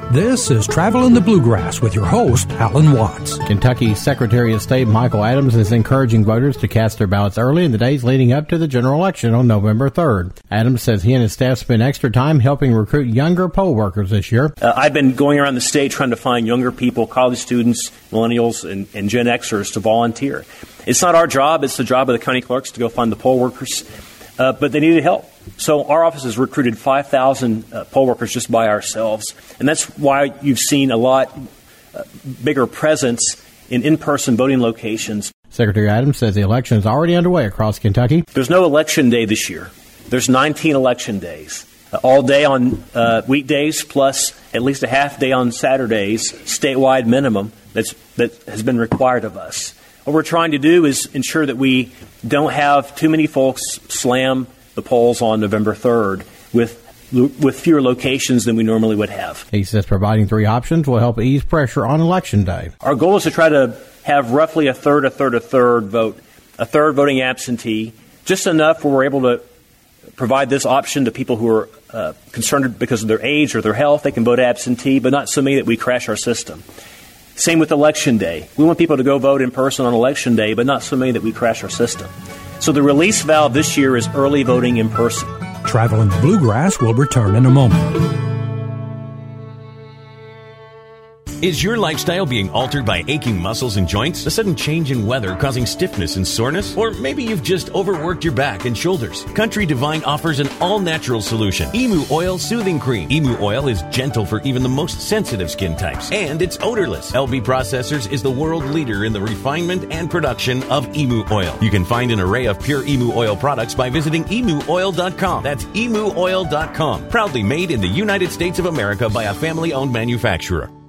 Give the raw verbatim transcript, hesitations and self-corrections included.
This is Travel in the Bluegrass with your host, Alan Watts. Kentucky Secretary of State Michael Adams is encouraging voters to cast their ballots early in the days leading up to the general election on November third. Adams says he and his staff spent extra time helping recruit younger poll workers this year. Uh, I've been going around the state trying to find younger people, college students, millennials, and, and Gen Xers to volunteer. It's not our job. It's the job of the county clerks to go find the poll workers, uh, but they needed help. So our office has recruited five thousand uh, poll workers just by ourselves, and that's why you've seen a lot uh, bigger presence in in-person voting locations. Secretary Adams says the election is already underway across Kentucky. There's no election day this year. There's nineteen election days, uh, all day on uh, weekdays, plus at least a half day on Saturdays, statewide minimum that's, that has been required of us. What we're trying to do is ensure that we don't have too many folks slam the polls on November third with with fewer locations than we normally would have. He says providing three options will help ease pressure on Election Day. Our goal is to try to have roughly a third, a third, a third vote, a third voting absentee, just enough where we're able to provide this option to people who are uh, concerned because of their age or their health. They can vote absentee, but not so many that we crash our system. Same with Election Day. We want people to go vote in person on Election Day, but not so many that we crash our system. So the release valve this year is early voting in person. Travel in the Bluegrass will return in a moment. Is your lifestyle being altered by aching muscles and joints? A sudden change in weather causing stiffness and soreness? Or maybe you've just overworked your back and shoulders? Country Divine offers an all-natural solution. Emu Oil Soothing Cream. Emu Oil is gentle for even the most sensitive skin types. And it's odorless. L B Processors is the world leader in the refinement and production of Emu Oil. You can find an array of pure Emu Oil products by visiting emu oil dot com. That's emu oil dot com. Proudly made in the United States of America by a family-owned manufacturer.